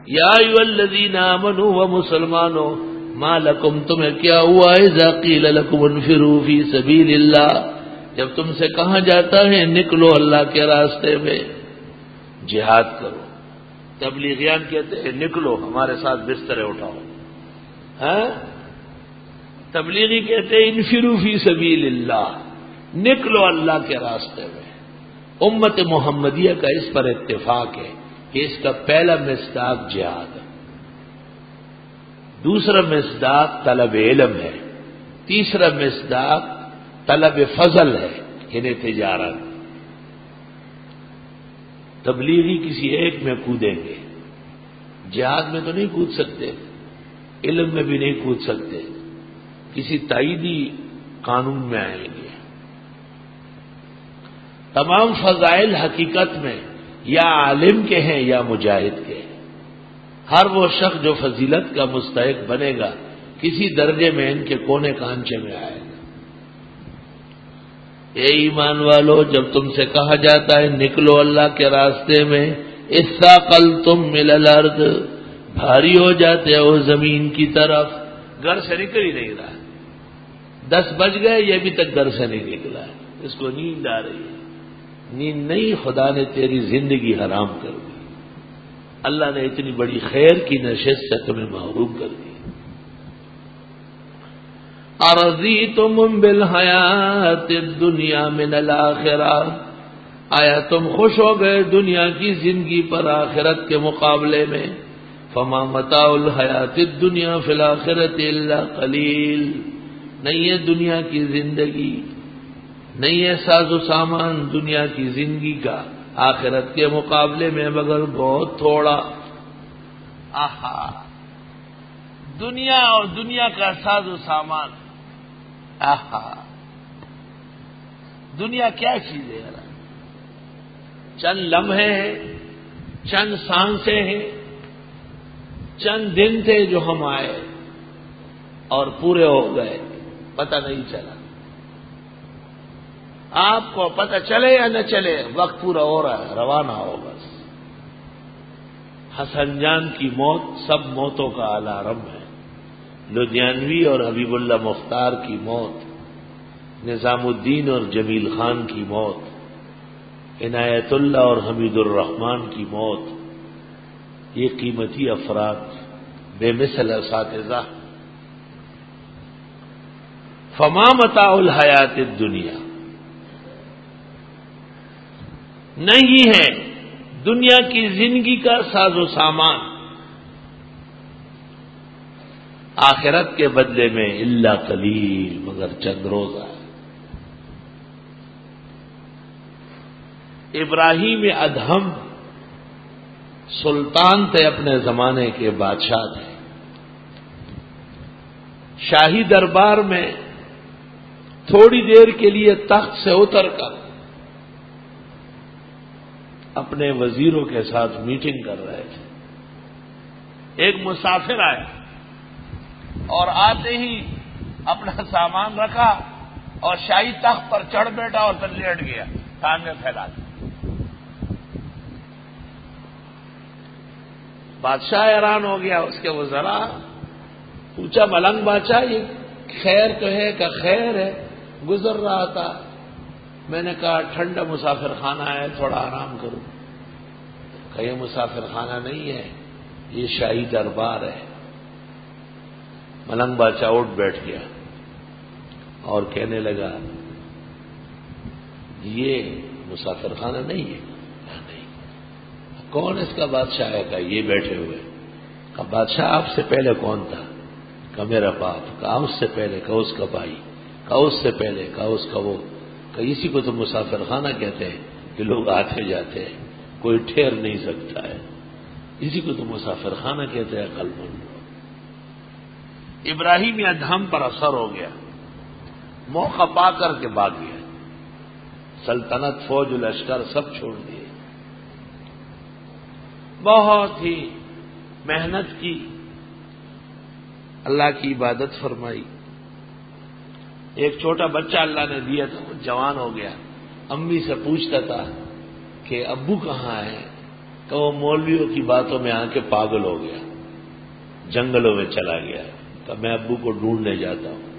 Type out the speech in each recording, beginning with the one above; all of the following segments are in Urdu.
یا ایھا الذین آمنوا و مسلمانوں ما لکم تمہیں کیا ہوا اذا قیل لکم انفروا فی سبیل اللہ جب تم سے کہا جاتا ہے نکلو اللہ کے راستے میں جہاد کرو. تبلیغیان کہتے ہیں نکلو ہمارے ساتھ بسترے اٹھاؤ. ہاں تبلیغی کہتے ہیں انفروا فی سبیل اللہ نکلو اللہ کے راستے میں. امت محمدیہ کا اس پر اتفاق ہے کہ اس کا پہلا مصداق جہاد ہے, دوسرا مصداق طلب علم ہے, تیسرا مصداق طلب فضل ہے یعنی تجارت. تبلیغی کسی ایک میں کودیں گے, جہاد میں تو نہیں کود سکتے, علم میں بھی نہیں کود سکتے, کسی تائیدی قانون میں آئیں گے. تمام فضائل حقیقت میں یا عالم کے ہیں یا مجاہد کے ہیں. ہر وہ شخص جو فضیلت کا مستحق بنے گا کسی درجے میں ان کے کونے کانچے میں آئے گا. اے ایمان والو جب تم سے کہا جاتا ہے نکلو اللہ کے راستے میں اثاقلتم من الارض بھاری ہو جاتے ہو زمین کی طرف. گھر سے نکل ہی نہیں رہا, 10 بج گئے یہ ابھی تک گھر سے نہیں نکلا, اس کو نیند آ رہی ہے. نیند نہیں, خدا نے تیری زندگی حرام کر دی. اللہ نے اتنی بڑی خیر کی نشست سے تمہیں محروم کر دی. ارضیتم بالحیات الدنیا من الآخرہ آیا تم خوش ہو گئے دنیا کی زندگی پر آخرت کے مقابلے میں. فما متاع الحیات الدنیا فی الآخرۃ الا قلیل نہیں ہے دنیا کی زندگی, نہیں ہے ساز و سامان دنیا کی زندگی کا آخرت کے مقابلے میں مگر بہت تھوڑا. آہا دنیا اور دنیا کا ساز و سامان, آہا دنیا کیا چیز ہے یار؟ چند لمحے ہیں, چند سانسیں ہیں, چند دن تھے جو ہم آئے اور پورے ہو گئے, پتہ نہیں چلا. آپ کو پتہ چلے یا نہ چلے وقت پورا ہو رہا ہے, روانہ ہو بس. حسن جان کی موت سب موتوں کا الارم ہے. لدھیانوی اور حبیب اللہ مختار کی موت, نظام الدین اور جمیل خان کی موت, عنایت اللہ اور حمید الرحمان کی موت, یہ قیمتی افراد, بے مثل اساتذہ. فما متاع الحیات الدنیا نہیں ہے دنیا کی زندگی کا ساز و سامان آخرت کے بدلے میں الا قلیل مگر چند روزہ. ابراہیم ادہم سلطان تھے, اپنے زمانے کے بادشاہ تھے. شاہی دربار میں تھوڑی دیر کے لیے تخت سے اتر کر اپنے وزیروں کے ساتھ میٹنگ کر رہے تھے. ایک مسافر آیا اور آتے ہی اپنا سامان رکھا اور شاہی تخت پر چڑھ بیٹھا اور پھر لیٹ گیا ٹانگیں پھیلا دی. بادشاہ حیران ہو گیا, اس کے وزراء پوچھا ملنگ بادشاہ یہ خیر تو ہے کہ خیر ہے؟ گزر رہا تھا. میں نے کہا ٹھنڈا مسافر خانہ ہے تھوڑا آرام کروں. کہ یہ مسافر خانہ نہیں ہے, یہ شاہی دربار ہے. ملنگ بادشاہ اٹھ بیٹھ گیا اور کہنے لگا یہ مسافر خانہ نہیں ہے. نہیں. کون اس کا بادشاہ ہے؟ کہ یہ بیٹھے ہوئے. کہ بادشاہ آپ سے پہلے کون تھا؟ کہ میرا باپ. کہ اس سے پہلے؟ کہ اس کا بھائی. کہ اس سے پہلے؟ کہ اس کا وہ. کہ اسی کو تو مسافر خانہ کہتے ہیں کہ لوگ آتے جاتے ہیں, کوئی ٹھہر نہیں سکتا ہے, اسی کو تو مسافر خانہ کہتے ہیں. عقل مند. ابراہیم ادہم پر اثر ہو گیا, موقع پا کر کے بھاگ گیا. سلطنت, فوج, لشکر سب چھوڑ دیے. بہت ہی محنت کی, اللہ کی عبادت فرمائی. ایک چھوٹا بچہ اللہ نے دیا تھا, وہ جوان ہو گیا. امی سے پوچھتا تھا کہ ابو کہاں ہے؟ کہ وہ مولویوں کی باتوں میں آ کے پاگل ہو گیا، جنگلوں میں چلا گیا، کہ میں ابو کو ڈھونڈنے جاتا ہوں۔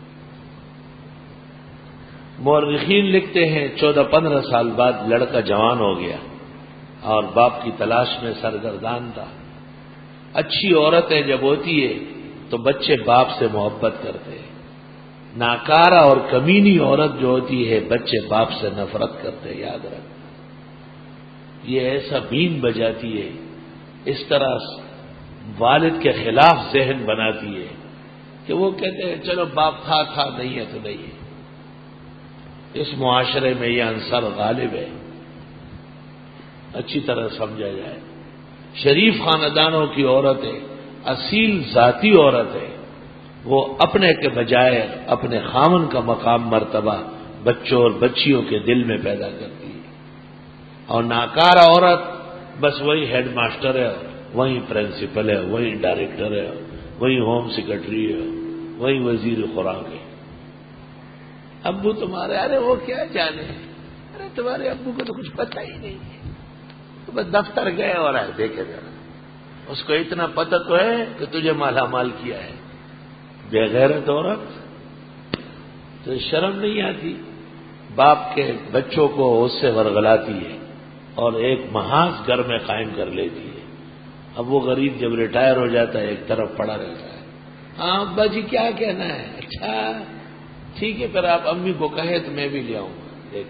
مورخین لکھتے ہیں 14-15 سال بعد لڑکا جوان ہو گیا اور باپ کی تلاش میں سرگردان تھا۔ اچھی عورتیں جب ہوتی ہے تو بچے باپ سے محبت کرتے ہیں، ناکارہ اور کمینی عورت جو ہوتی ہے بچے باپ سے نفرت کرتے ہیں، یاد رکھ۔ یہ ایسا بین بجاتی ہے، اس طرح والد کے خلاف ذہن بناتی ہے کہ وہ کہتے ہیں چلو باپ تھا نہیں ہے تو نہیں ہے۔ اس معاشرے میں یہ عنصر غالب ہے، اچھی طرح سمجھا جائے۔ شریف خاندانوں کی عورتیں، اصیل ذاتی عورتیں، وہ اپنے کے بجائے اپنے خامن کا مقام مرتبہ بچوں اور بچیوں کے دل میں پیدا کرتی ہے، اور ناکارہ عورت بس وہی ہیڈ ماسٹر ہے، وہی پرنسپل ہے، وہی ڈائریکٹر ہے، وہی ہوم سیکرٹری ہے، وہی وزیر خوراک ہے۔ ابو تمہارے، ارے وہ کیا جانے، ارے تمہارے ابو کو تو کچھ پتہ ہی نہیں ہے، تو بس دفتر گئے اور آئے، دیکھے ذرا اس کو اتنا پتہ تو ہے کہ تجھے مالا مال کیا ہے۔ بے غیرت عورت، تو شرم نہیں آتی، باپ کے بچوں کو اس سے ورغلاتی ہے اور ایک محاذ گھر میں قائم کر لیتی ہے۔ اب وہ غریب جب ریٹائر ہو جاتا ہے ایک طرف پڑا رہتا ہے، ہاں ابا جی کیا کہنا ہے، اچھا ٹھیک ہے پھر آپ امی کو کہے تو میں بھی لے آؤں گا۔ دیکھ،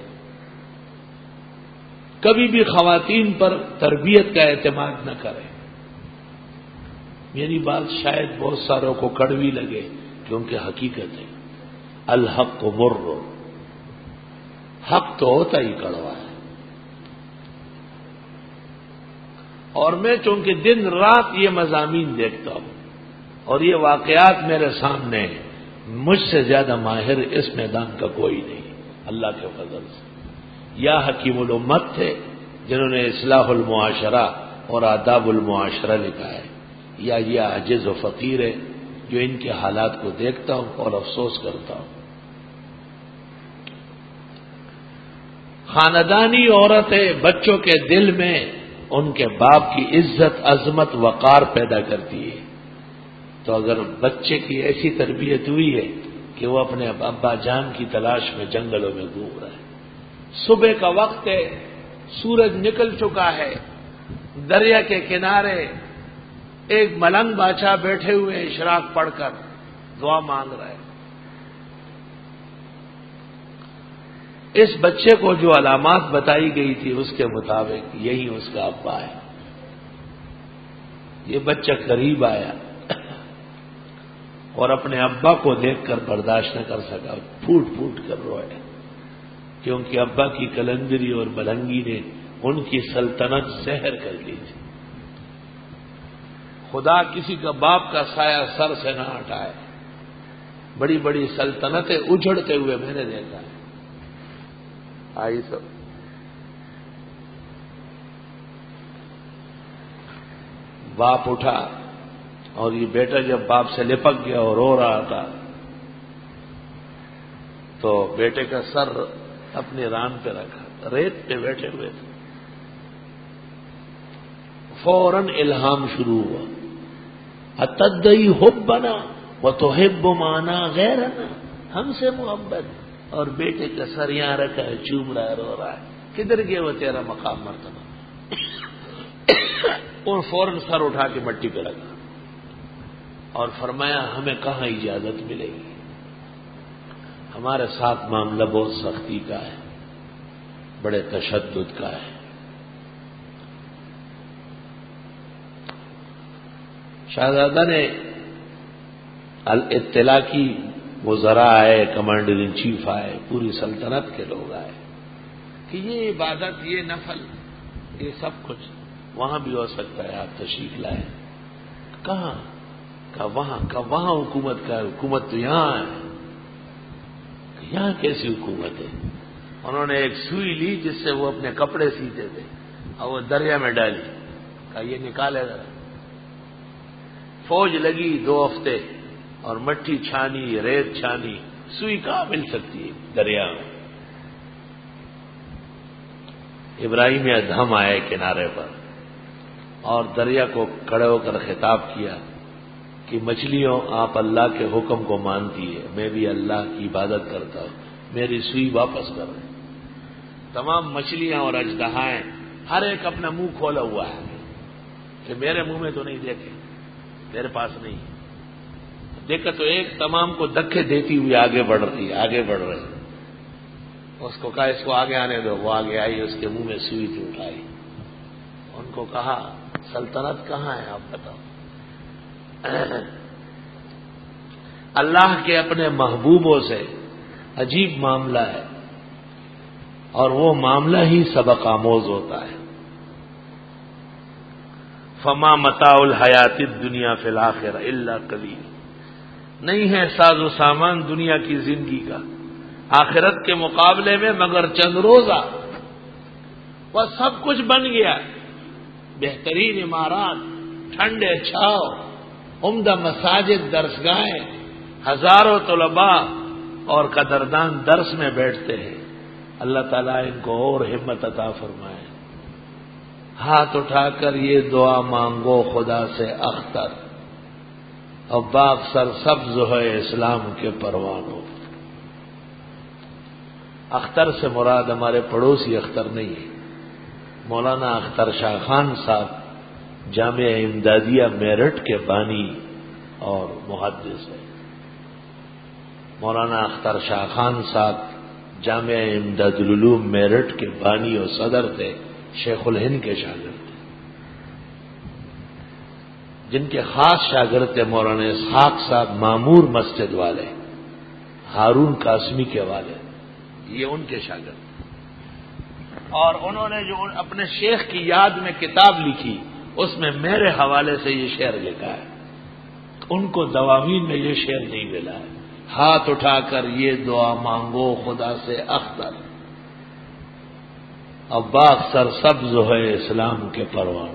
کبھی بھی خواتین پر تربیت کا اعتماد نہ کریں۔ میری بات شاید بہت ساروں کو کڑوی لگے کیونکہ حقیقت ہے، الحق مر، حق تو ہوتا ہی کڑوا ہے۔ اور میں چونکہ دن رات یہ مضامین دیکھتا ہوں اور یہ واقعات میرے سامنے ہیں، مجھ سے زیادہ ماہر اس میدان کا کوئی نہیں، اللہ کے فضل سے۔ یا حکیم الامت تھے جنہوں نے اصلاح المعاشرہ اور آداب المعاشرہ لکھا ہے، یا یہ عاجز و فقیر ہے جو ان کے حالات کو دیکھتا ہوں اور افسوس کرتا ہوں۔ خاندانی عورتیں بچوں کے دل میں ان کے باپ کی عزت، عظمت، وقار پیدا کرتی ہے۔ تو اگر بچے کی ایسی تربیت ہوئی ہے کہ وہ اپنے ابا جان کی تلاش میں جنگلوں میں گھوم رہا ہے، صبح کا وقت ہے، سورج نکل چکا ہے، دریا کے کنارے ایک ملنگ بادشاہ بیٹھے ہوئے اشراق پڑھ کر دعا مانگ رہا ہے۔ اس بچے کو جو علامات بتائی گئی تھی اس کے مطابق یہی اس کا ابا ہے۔ یہ بچہ قریب آیا اور اپنے ابا کو دیکھ کر برداشت نہ کر سکا، پھوٹ پھوٹ کر روئے، کیونکہ ابا کی کلندری اور ملنگی نے ان کی سلطنت زہر کر دی تھی۔ خدا کسی کا باپ کا سایہ سر سے نہ ہٹائے، بڑی بڑی سلطنتیں اجڑتے ہوئے میں نے دیکھا ہے۔ آئی سب باپ اٹھا اور یہ بیٹا جب باپ سے لپک گیا اور رو رہا تھا تو بیٹے کا سر اپنی ران پہ رکھا، ریت پہ بیٹھے ہوئے تھے۔ فوراً الہام شروع ہوا، اتدعی حبنا وتحب معنا غیرنا، ہم سے محبت، اور بیٹے کا سر یہاں رکھا ہے، چوم رہا ہے، رو رہا ہے، کدھر گیا وہ تیرا مقام مرتبہ؟ اور فوراً سر اٹھا کے مٹی پہ رکھا اور فرمایا ہمیں کہاں اجازت ملے گی، ہمارے ساتھ معاملہ بہت سختی کا ہے، بڑے تشدد کا ہے۔ شہزادہ نے اطلاع کی، وزراء آئے، کمانڈر ان چیف آئے، پوری سلطنت کے لوگ آئے کہ یہ عبادت، یہ نفل، یہ سب کچھ وہاں بھی ہو سکتا ہے، آپ تشریف لائیں۔ کہاں؟ کہ وہاں حکومت کا ہے، حکومت تو یہاں ہے۔ کہ یہاں کیسی حکومت ہے؟ انہوں نے ایک سوئی لی جس سے وہ اپنے کپڑے سیتے تھے اور وہ دریا میں ڈالی، کہا یہ نکالے گا۔ فوج لگی 2 ہفتے اور مٹی چھانی، ریت چھانی، سوئی کہاں مل سکتی ہے دریا میں؟ ابراہیم ادھم آئے کنارے پر، اور دریا کو کھڑے ہو کر خطاب کیا کہ مچھلیوں آپ اللہ کے حکم کو مانتی ہے، میں بھی اللہ کی عبادت کرتا ہوں، میری سوئی واپس کر رہے۔ تمام مچھلیاں اور اژدہائیں ہر ایک اپنا منہ کھولا ہوا ہے کہ میرے منہ میں تو نہیں دیکھے، میرے پاس نہیں دیکھا تو ایک تمام کو دھکے دیتی ہوئی آگے بڑھ رہی ہے، آگے بڑھ رہی۔ اس کو کہا اس کو آگے آنے دو، وہ آگے آئی، اس کے منہ میں سوئی تھی اٹھائی۔ ان کو کہا سلطنت کہاں ہے آپ بتاؤ۔ اللہ کے اپنے محبوبوں سے عجیب معاملہ ہے، اور وہ معاملہ ہی سبق آموز ہوتا ہے۔ فما متاع الحیات الدنیا فی الآخرہ الا قلیل، نہیں ہے ساز و سامان دنیا کی زندگی کا آخرت کے مقابلے میں مگر چند روزہ۔ وہ سب کچھ بن گیا، بہترین عمارات، ٹھنڈے چھاؤ، عمدہ مساجد، درسگاہیں، ہزاروں طلباء اور قدردان درس میں بیٹھتے ہیں۔ اللہ تعالیٰ ان کو اور ہمت عطا فرمائے۔ ہاتھ اٹھا کر یہ دعا مانگو خدا سے اختر، اور باغ سر سبز ہے اسلام کے پروانوں۔ اختر سے مراد ہمارے پڑوسی اختر نہیں ہے، مولانا اختر شاہ خان صاحب جامعہ امدادیہ میرٹھ کے بانی اور محدث ہے۔ مولانا اختر شاہ خان صاحب جامعہ امداد العلوم میرٹھ کے بانی اور صدر تھے، شیخ الہند کے شاگرد تھے، جن کے خاص شاگرد تھے مولانا اسحاق صاحب معمور مسجد والے، ہارون قاسمی کے والے، یہ ان کے شاگرد تھے۔ اور انہوں نے جو اپنے شیخ کی یاد میں کتاب لکھی، اس میں میرے حوالے سے یہ شعر لکھا ہے۔ ان کو دواوین میں یہ شعر نہیں ملا ہے، ہاتھ اٹھا کر یہ دعا مانگو خدا سے اختر، اور باغ سر سبز ہے اسلام کے پروانوں۔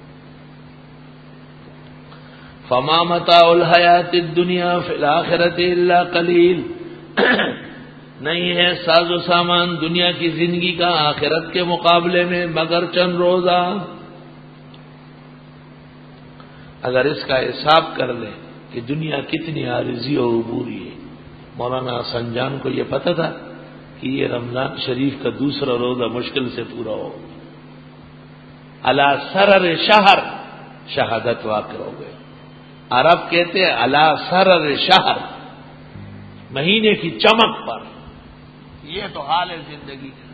فما متاع الحیات الدنیا فی الآخرۃ الا قلیل، نہیں ہے ساز و سامان دنیا کی زندگی کا آخرت کے مقابلے میں مگر چند روزہ۔ اگر اس کا حساب کر لیں کہ دنیا کتنی عارضی اور عبوری ہے۔ مولانا حسن جان کو یہ پتہ تھا کہ یہ رمضان شریف کا دوسرا روزہ مشکل سے پورا ہو، علی سرر شہر شہادت واقع ہو گئے۔ عرب کہتے ہیں علی سرر شہر، مہینے کی چمک پر۔ یہ تو حال ہے زندگی کا۔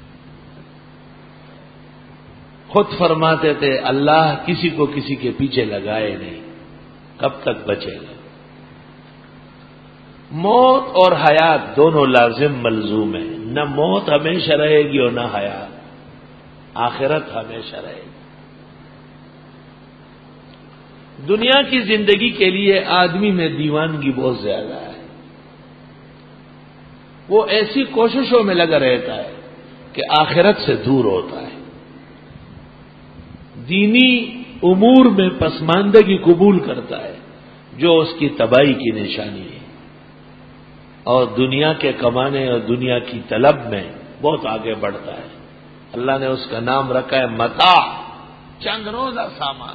خود فرماتے تھے اللہ کسی کو کسی کے پیچھے لگائے نہیں، کب تک بچے گا۔ موت اور حیات دونوں لازم ملزوم ہیں، نہ موت ہمیشہ رہے گی اور نہ حیات، آخرت ہمیشہ رہے گی۔ دنیا کی زندگی کے لیے آدمی میں دیوانگی بہت زیادہ ہے، وہ ایسی کوششوں میں لگا رہتا ہے کہ آخرت سے دور ہوتا ہے، دینی امور میں پسماندگی قبول کرتا ہے جو اس کی تباہی کی نشانی ہے، اور دنیا کے کمانے اور دنیا کی طلب میں بہت آگے بڑھتا ہے۔ اللہ نے اس کا نام رکھا ہے متاع، چند روزہ سامان۔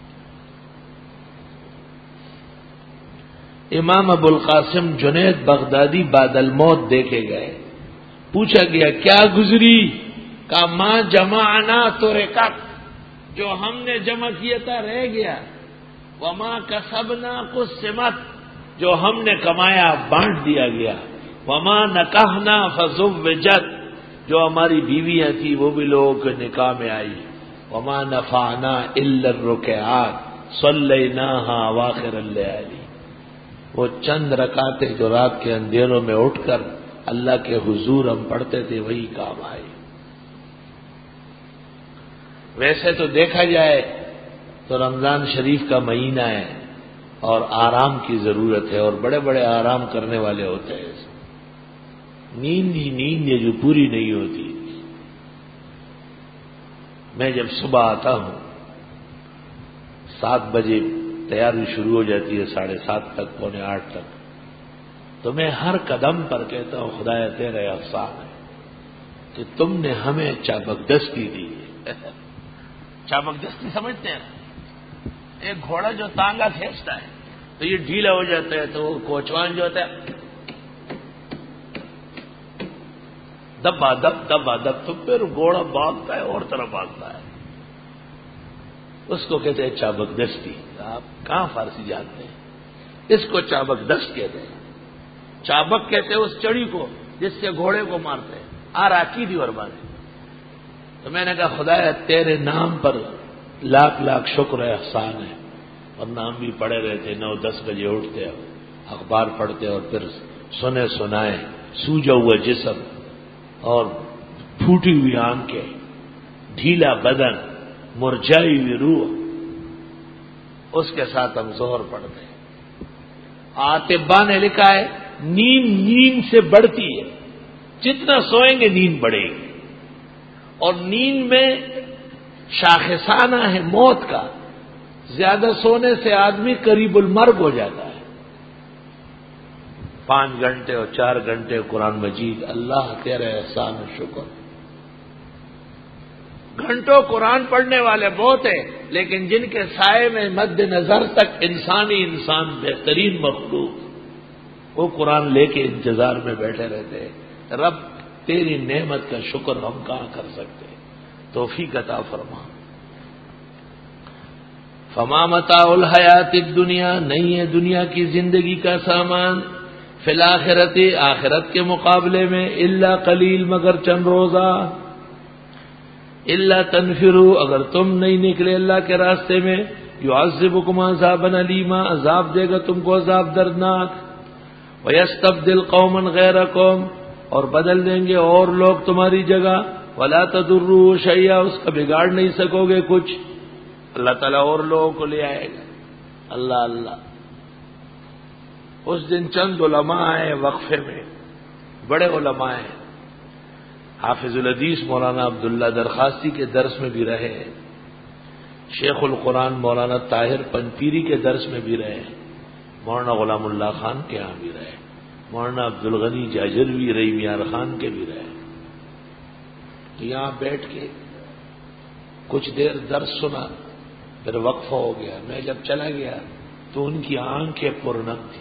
امام ابو القاسم جنید بغدادی بعد الموت دیکھے گئے، پوچھا گیا کیا گزری؟ کہا ماں جمعنا ترکت، جو ہم نے جمع کیا تھا رہ گیا، وما کسبنا قسمت، جو ہم نے کمایا بانٹ دیا گیا، وما نکحنا فزوجت، جو ہماری بیویاں تھیں وہ بھی لوگوں کے نکاح میں آئی، وما نفعنا الا الرکعات صلیناها اواخر اللیالی، وہ چند رکعتیں جو رات کے اندھیروں میں اٹھ کر اللہ کے حضور ہم پڑھتے تھے وہی کام آئے۔ ویسے تو دیکھا جائے تو رمضان شریف کا مہینہ ہے اور آرام کی ضرورت ہے، اور بڑے بڑے آرام کرنے والے ہوتے ہیں، نیند ہی نیند ہے جو پوری نہیں ہوتی۔ میں جب صبح آتا ہوں 7 بجے تیاری شروع ہو جاتی ہے، 7:30 تک، 7:45 تک، تو میں ہر قدم پر کہتا ہوں خدایا تیرا احسان ہے کہ تم نے ہمیں چابک دستی دی۔ چابک دستی سمجھتے ہیں؟ ایک گھوڑا جو تانگا کھینچتا ہے تو یہ ڈھیلا ہو جاتا ہے، تو وہ کوچوان جو ہوتا ہے دبا دب تو پھر گھوڑا بھاگتا ہے اور طرف بھاگتا ہے. اس کو کہتے ہیں چابک دستی. آپ کہاں فارسی جانتے ہیں؟ اس کو چابک دست کہتے ہیں. چابک کہتے ہیں اس چڑی کو جس سے گھوڑے کو مارتے ہیں. راکی دی اور بات. تو میں نے کہا خدایا تیرے نام پر لاکھ لاکھ شکر ہے، احسان ہے. اور نام بھی پڑے رہتے، 9-10 بجے اٹھتے، اخبار پڑھتے اور پھر سنے سنائے، سوجا ہوا جسم اور پھوٹی ہوئی آنکھیں، ڈھیلا بدن، مرجائی ہوئی روح، اس کے ساتھ ہم ظہر پڑھتے ہیں. آتبا نے لکھا ہے نیند سے بڑھتی ہے، جتنا سوئیں گے نیند بڑھے گی. اور نیند میں شاخصانہ ہے موت کا. زیادہ سونے سے آدمی قریب المرگ ہو جاتا ہے. 5 گھنٹے اور 4 گھنٹے قرآن مجید، اللہ تیرے احسان و شکر. گھنٹوں قرآن پڑھنے والے بہت ہیں، لیکن جن کے سائے میں مد نظر تک انسان بہترین مخلوق، وہ قرآن لے کے انتظار میں بیٹھے رہتے ہیں. رب تیری نعمت کا شکر ہم کہاں کر سکتے؟ توفیق عطا فرما. فما متاع الحیات الدنیا، نہیں ہے دنیا کی زندگی کا سامان، فی الآخرۃ، آخرت کے مقابلے میں، الا قلیل، مگر چند روزہ. الا تنفروا، اگر تم نہیں نکلے اللہ کے راستے میں، یعذبکم عذابا الیما، عذاب دے گا تم کو عذاب دردناک. ویستبدل قوما غیرکم، اور بدل دیں گے اور لوگ تمہاری جگہ. ولا تضروه شیئا، اس کا بگاڑ نہیں سکو گے کچھ. اللہ تعالیٰ اور لوگوں کو لے آئے گا. اللہ اللہ. اس دن چند علماء آئے وقفے میں، بڑے علماء ہیں. حافظ الحدیث مولانا عبداللہ درخواستی کے درس میں بھی رہے، شیخ القرآن مولانا طاہر پنپیری کے درس میں بھی رہے، مولانا غلام اللہ خان کے ہاں بھی رہے، مولانا عبدالغنی جاجروی رحیم یار خان کے بھی رہے. تو یہاں بیٹھ کے کچھ دیر درس سنا، پھر وقفہ ہو گیا. میں جب چلا گیا تو ان کی آنکھیں پرنم تھی،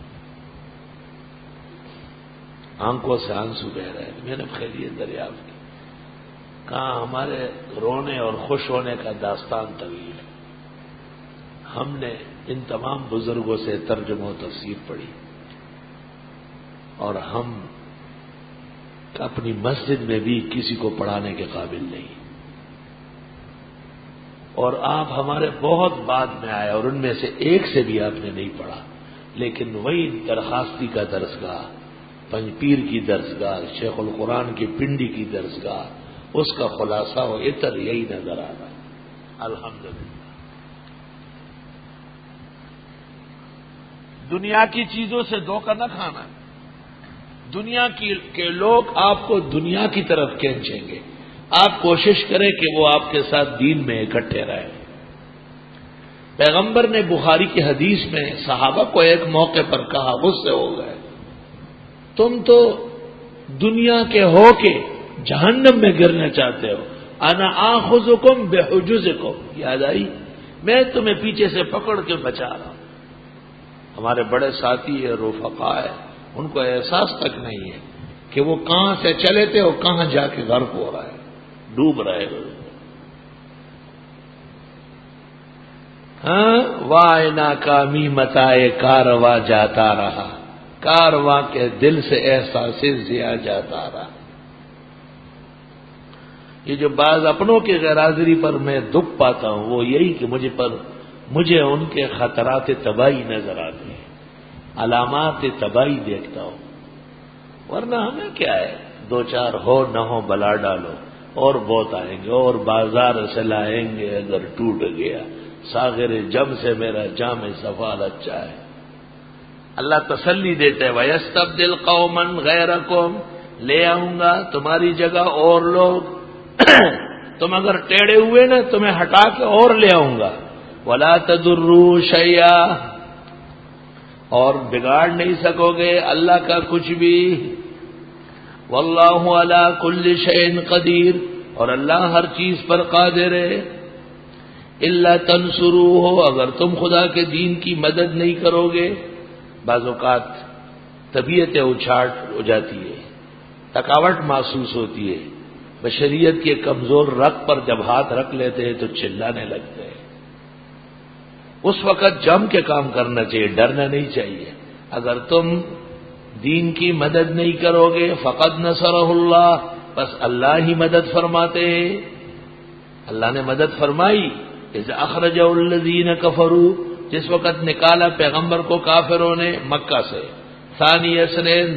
آنکھوں سے آنسو بہ رہے. میں نے خیریت دریافت کی. کہاں ہمارے رونے اور خوش ہونے کا داستان طویل ہے. ہم نے ان تمام بزرگوں سے ترجمہ و تفسیر پڑھی، اور ہم اپنی مسجد میں بھی کسی کو پڑھانے کے قابل نہیں. اور آپ ہمارے بہت بعد میں آئے، اور ان میں سے ایک سے بھی آپ نے نہیں پڑھا. لیکن وہی درخواستی کا درسگاہ، پنجپیر کی درسگاہ، شیخ القرآن کی پنڈی کی درسگاہ، اس کا خلاصہ و عطر یہی نظر آ رہا. الحمدللہ. دنیا کی چیزوں سے دھوکہ نہ کھانا. دنیا کے لوگ آپ کو دنیا کی طرف کھینچیں گے. آپ کوشش کریں کہ وہ آپ کے ساتھ دین میں اکٹھے رہیں. پیغمبر نے بخاری کی حدیث میں صحابہ کو ایک موقع پر کہا، غصے ہو گئے، تم تو دنیا کے ہو کے جہنم میں گرنا چاہتے ہو. انا آخذکم بحجزکم، یاد آئی؟ میں تمہیں پیچھے سے پکڑ کے بچا رہا ہوں. ہمارے بڑے ساتھی ہے، رفقا ہے، ان کو احساس تک نہیں ہے کہ وہ کہاں سے چلے تھے اور کہاں جا کے غرق ہو رہا ہے، ڈوب رہے ہو. ہاں، وائے ناکامی متائے کارواں جاتا رہا، کارواں کے دل سے احساس ضیا جاتا رہا. یہ جو بعض اپنوں کی غیر حاضری پر میں دکھ پاتا ہوں، وہ یہی کہ مجھے ان کے خطرات تباہی نظر آتے ہیں، علامات تباہی دیکھتا ہوں. ورنہ ہمیں کیا ہے، 2-4 ہو نہ ہو بلا ڈالو، اور بہت آئیں گے. اور بازار سے لائیں گے اگر ٹوٹ گیا، ساغر جم سے میرا جام سفال اچھا ہے. اللہ تسلی دیتے ہیں، وَيَسْتَبْدِلْ قَوْمًا غَيْرَكُمْ، لے آؤں گا تمہاری جگہ اور لوگ. تم اگر ٹیڑے ہوئے نا، تمہیں ہٹا کے اور لے آؤں گا. وَلَا تَضُرُّوا شَيْئًا، اور بگاڑ نہیں سکو گے اللہ کا کچھ بھی. وَاللَّهُ عَلَى كُلِّ شَيْءٍ قَدِيرٌ، اور اللہ ہر چیز پر قادر ہے. الا تنصروہ، اگر تم خدا کے دین کی مدد نہیں کرو گے. بعض اوقات طبیعت اچھاٹ ہو جاتی ہے، تھکاوٹ محسوس ہوتی ہے، بشریت کے کمزور رگ پر جب ہاتھ رکھ لیتے ہیں تو چلانے لگتے ہیں. اس وقت جم کے کام کرنا چاہیے، ڈرنا نہیں چاہیے. اگر تم دین کی مدد نہیں کرو گے فقد نصرہ اللہ، بس اللہ ہی مدد فرماتے ہیں. اللہ نے مدد فرمائی. اذ اخرج الذین کفروا، جس وقت نکالا پیغمبر کو کافروں نے مکہ سے. ثانی اثنین،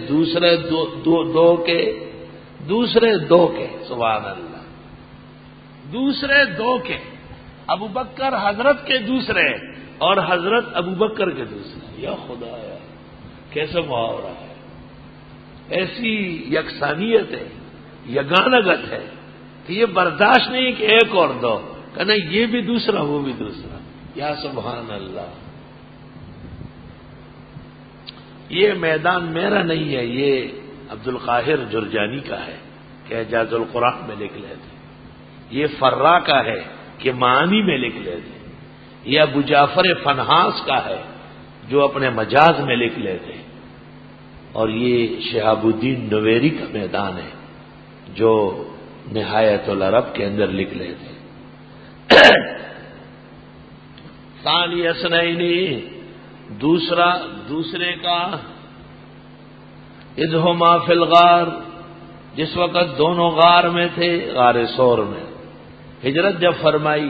دوسرے دو کے سبحان اللہ، دوسرے دو کے. ابو بکر حضرت کے دوسرے اور حضرت ابو بکر کے دوسرے. یا خدا یا کیسا محاورہ ہے، ایسی یکسانیت ہے، یگانگت ہے کہ یہ برداشت نہیں کہ ایک اور دو، کہنا یہ بھی دوسرا وہ بھی دوسرا. یا سبحان اللہ. یہ میدان میرا نہیں ہے، یہ عبد القاہر جرجانی کا ہے کہ اعجاز القرآن میں لکھ لیتے. یہ فرا کا ہے کہ معانی میں لکھ لیتے. یہ ابو جعفر فنحاس کا ہے جو اپنے مجاز میں لکھ لیتے. اور یہ شہاب الدین نویری کا میدان ہے جو نہایت العرب کے اندر لکھ لیتے. ثانی اثنین، دوسرے کا اذ ہما فی الغار، جس وقت دونوں غار میں تھے، غار ثور میں. ہجرت جب فرمائی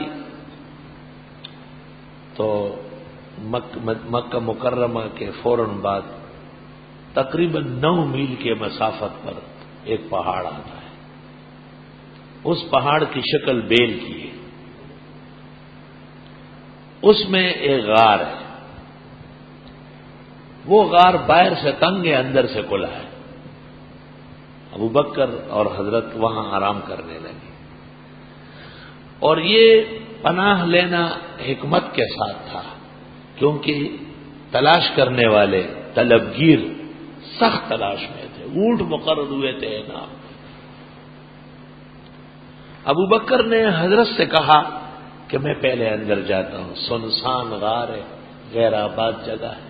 تو مکہ مکرمہ کے فوراً بعد تقریباً 9 میل کے مسافت پر ایک پہاڑ آتا ہے. اس پہاڑ کی شکل بیل کی ہے، اس میں ایک غار ہے. وہ غار باہر سے تنگ ہے، اندر سے کھلا ہے. ابو بکر اور حضرت وہاں آرام کرنے لگے. اور یہ پناہ لینا حکمت کے ساتھ تھا، کیونکہ تلاش کرنے والے طلبگیر سخت تلاش میں تھے، اونٹ مقرر ہوئے تھے نا. ابو بکر نے حضرت سے کہا کہ میں پہلے اندر جاتا ہوں، سنسان غار ہے، غیر آباد جگہ ہے.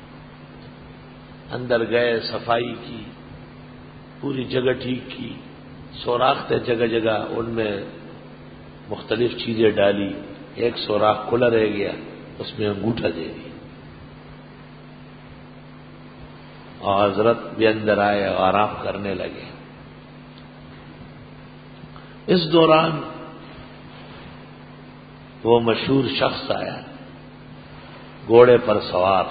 اندر گئے، صفائی کی، پوری جگہ ٹھیک کی، سوراخ تھے جگہ جگہ، ان میں مختلف چیزیں ڈالی. ایک سوراخ کھلا رہ گیا، اس میں انگوٹھا دے دی. اور حضرت بھی اندر آئے اور آرام کرنے لگے. اس دوران وہ مشہور شخص آیا، گھوڑے پر سوار،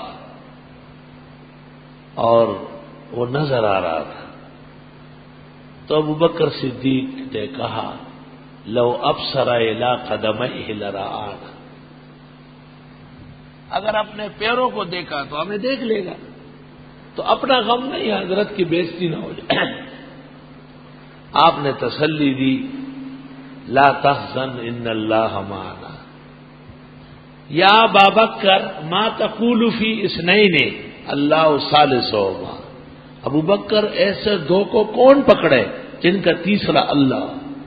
اور وہ نظر آ رہا تھا. تو ابو بکر صدیق نے کہا لو ابصر الی قدمیہ لرآنا، اگر اپنے پیروں کو دیکھا تو ہمیں دیکھ لے گا. تو اپنا غم نہیں، حضرت کی بےزتی نہ ہو جائے. آپ نے تسلی دی، لا تحزن ان اللہ معنا. یا ابا بکر ما تقول فی اثنین اللہ ثالثہما. ابو بکر ایسے دو کو کون پکڑے جن کا تیسرا اللہ.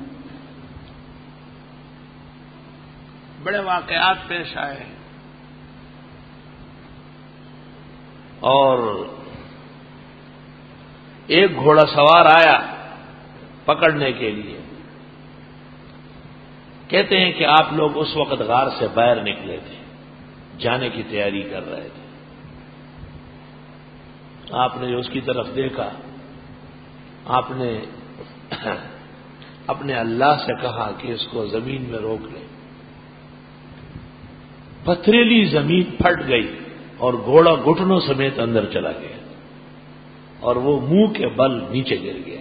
بڑے واقعات پیش آئے اور ایک گھوڑا سوار آیا پکڑنے کے لیے. کہتے ہیں کہ آپ لوگ اس وقت غار سے باہر نکلے تھے، جانے کی تیاری کر رہے تھے. آپ نے اس کی طرف دیکھا، آپ نے اپنے اللہ سے کہا کہ اس کو زمین میں روک لے. پتھریلی زمین پھٹ گئی اور گھوڑا گھٹنوں سمیت اندر چلا گیا اور وہ منہ کے بل نیچے گر گیا.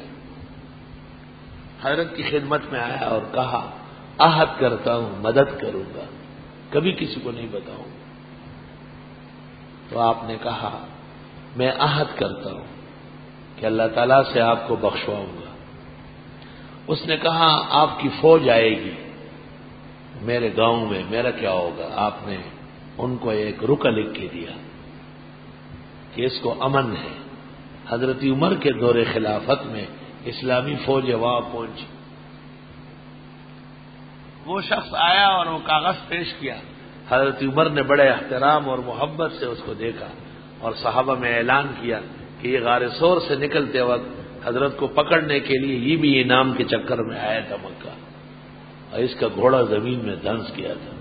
حضرت کی خدمت میں آیا اور کہا عہد کرتا ہوں مدد کروں گا، کبھی کسی کو نہیں بتاؤں گا. تو آپ نے کہا میں عہد کرتا ہوں کہ اللہ تعالیٰ سے آپ کو بخشواؤں گا. اس نے کہا آپ کی فوج آئے گی میرے گاؤں میں، میرا کیا ہوگا؟ آپ نے ان کو ایک رکا لکھ کے دیا کہ اس کو امن ہے. حضرت عمر کے دور خلافت میں اسلامی فوج وہاں پہنچی. وہ شخص آیا اور وہ کاغذ پیش کیا. حضرت عمر نے بڑے احترام اور محبت سے اس کو دیکھا اور صحابہ میں اعلان کیا کہ یہ غار ثور سے نکلتے وقت حضرت کو پکڑنے کے لیے یہ بھی انعام کے چکر میں آیا تھا مکہ، اور اس کا گھوڑا زمین میں دھنس کیا تھا.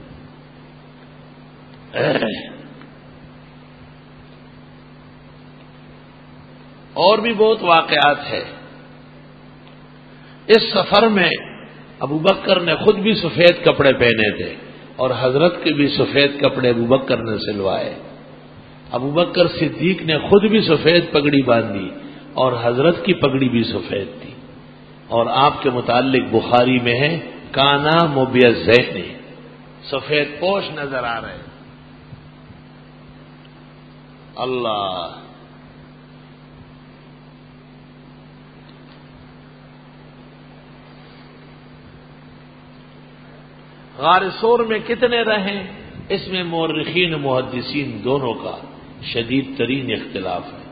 اور بھی بہت واقعات ہیں. اس سفر میں ابو بکر نے خود بھی سفید کپڑے پہنے تھے اور حضرت کے بھی سفید کپڑے ابو بکر نے سلوائے. ابو بکر صدیق نے خود بھی سفید پگڑی باندھی اور حضرت کی پگڑی بھی سفید تھی. اور آپ کے متعلق بخاری میں ہے کانا مبیضین، سفید پوش نظر آ رہے. اللہ، غار ثور میں کتنے رہیں، اس میں مورخین و محدثین دونوں کا شدید ترین اختلاف ہے.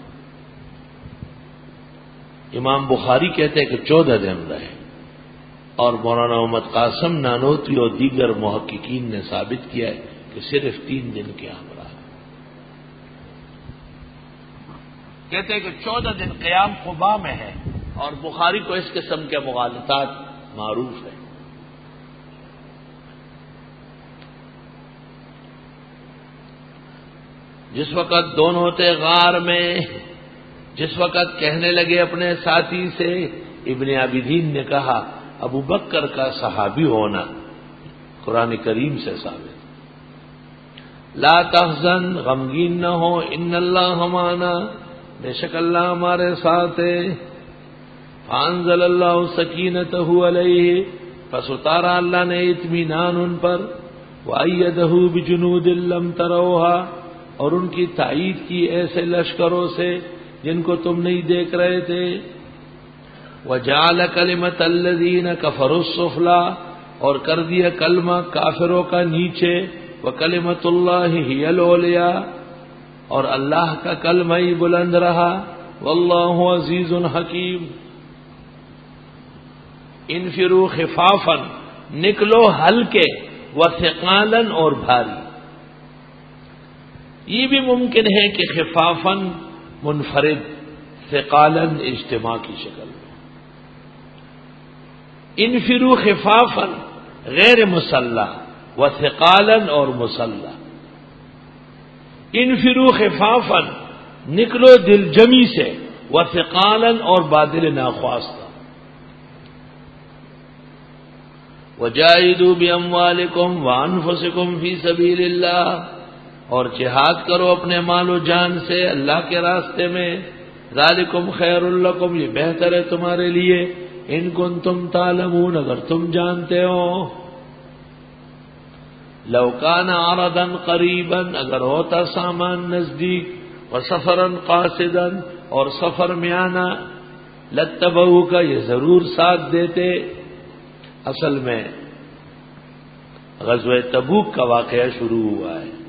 امام بخاری کہتے ہیں کہ 14 دن رہے، اور مولانا محمد قاسم نانوتوی اور دیگر محققین نے ثابت کیا ہے کہ صرف 3 دن قیام رہا. کہتے ہیں کہ 14 دن قیام قباء میں ہے، اور بخاری کو اس قسم کے مغالطات معروف ہے. جس وقت دونوں تھے غار میں، جس وقت کہنے لگے اپنے ساتھی سے، ابن عابدین نے کہا ابو بکر کا صحابی ہونا قرآن کریم سے ثابت. لا تحزن، غمگین نہ ہو، ان اللہ معنا، بے شک اللہ ہمارے ساتھ ہے. فانزل اللہ سکینتہ علیہ، پس اتارا اللہ نے اطمینان ان پر. وأیدہ بجنود لم تروها، اور ان کی تائید کی ایسے لشکروں سے جن کو تم نہیں دیکھ رہے تھے. وجعل کلمۃ الذین کفروا السفلی، اور کر دیا کلمہ کافروں کا نیچے. وکلمۃ اللہ ہی العلیٰ، اور اللہ کا کلمہ ہی بلند رہا. واللہ عزیز حکیم. انفروا خفافا، نکلو ہلکے، وثقالا، اور بھاری. یہ بھی ممکن ہے کہ خفافاً منفرد، ثقالاً اجتماع کی شکل میں. انفروا خفافاً غیر مسلح، وثقالاً اور مسلح. انفروا خفافاً نکلو دل جمی سے، وثقالاً اور بادل ناخواستہ. وجاہدوا باموالکم وانفسکم فی سبیل اللہ، اور جہاد کرو اپنے مال و جان سے اللہ کے راستے میں. ذالکم خیر لکم، یہ بہتر ہے تمہارے لیے. ان کنتم تعلمون، اگر تم جانتے ہو. لو کان عرضا قریبا، اگر ہوتا سامان نزدیک. وسفرا قاصدا، اور سفر میں آنا. لاتبعوک، یہ ضرور ساتھ دیتے. اصل میں غزوہ تبوک کا واقعہ شروع ہوا ہے،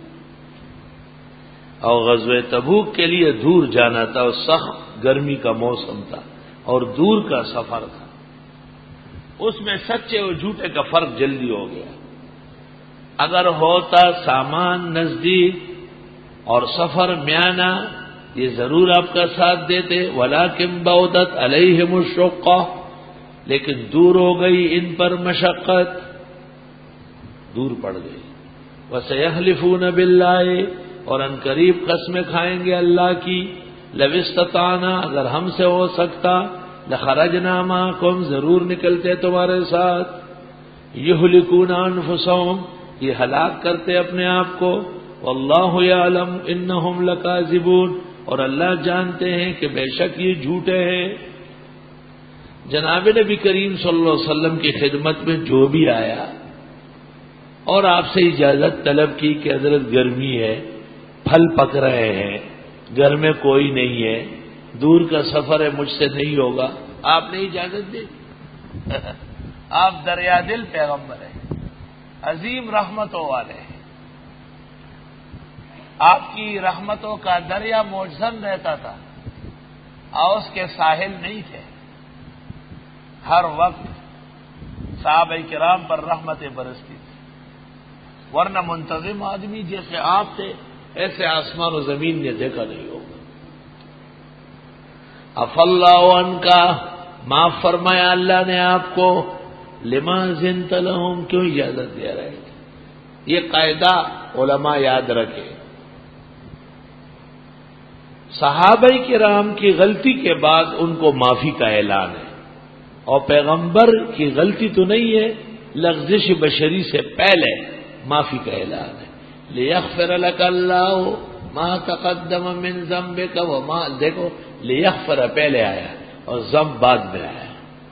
اور غزوہ تبوک کے لیے دور جانا تھا، اور سخت گرمی کا موسم تھا اور دور کا سفر تھا. اس میں سچے اور جھوٹے کا فرق جلدی ہو گیا. اگر ہوتا سامان نزدیک اور سفر میانہ، یہ ضرور آپ کا ساتھ دیتے. ولکن بعدت علیہم الشقہ، لیکن دور ہو گئی ان پر مشقت، دور پڑ گئی. وسیحلفون باللہ، اور ان قریب قسمیں کھائیں گے اللہ کی. لو استطعنا، اگر ہم سے ہو سکتا. لخرجنا معکم، ضرور نکلتے تمہارے ساتھ. یہلکون انفسہم، یہ ہلاک کرتے اپنے آپ کو. واللہ یعلم انہم لکاذبون، اور اللہ جانتے ہیں کہ بے شک یہ جھوٹے ہیں. جناب نبی کریم صلی اللہ علیہ وسلم کی خدمت میں جو بھی آیا اور آپ سے اجازت طلب کی کہ حضرت گرمی ہے، پھل پک رہے ہیں، گھر میں کوئی نہیں ہے، دور کا سفر ہے، مجھ سے نہیں ہوگا، آپ نے اجازت دی. آپ دریا دل پیغمبر ہیں، عظیم رحمتوں والے ہیں. آپ کی رحمتوں کا دریا موجزن رہتا تھا، اور اس کے ساحل نہیں تھے. ہر وقت صحابہ کرام پر رحمتیں برستی تھی، ورنہ منتظم آدمی جیسے آپ تھے ایسے آسمان و زمین نے دیکھا نہیں ہوگا۔ عف اللہ عنکا، معاف فرمایا اللہ نے آپ کو، لما زنت لہم، کیوں اجازت دے رہے تھے۔ یہ قاعدہ علماء یاد رکھے، صحابہ کرام کی غلطی کے بعد ان کو معافی کا اعلان ہے، اور پیغمبر کی غلطی تو نہیں ہے، لغزش بشری سے پہلے معافی کا اعلان ہے۔ لیغفر لک اللہ ما تقدم من ذنبک وما، دیکھو لیغفر پہلے آیا اور ذنب بعد میں آیا۔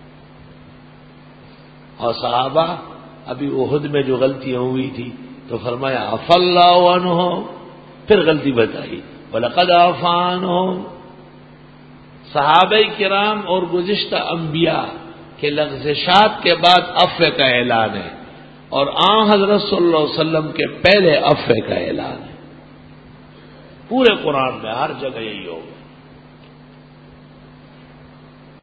اور صحابہ ابھی احد میں جو غلطیاں ہوئی تھی تو فرمایا عف اللہ عنہم، پھر غلطی بتائی وَلَقَدْ عَفَا عَنْهُمْ۔ صحابہ کرام اور گزشتہ انبیاء کے لغزشات کے بعد عفو کا اعلان ہے، اور آن حضرت صلی اللہ علیہ وسلم کے پہلے عفو کا اعلان ہے۔ پورے قرآن میں ہر جگہ یہی ہوگا۔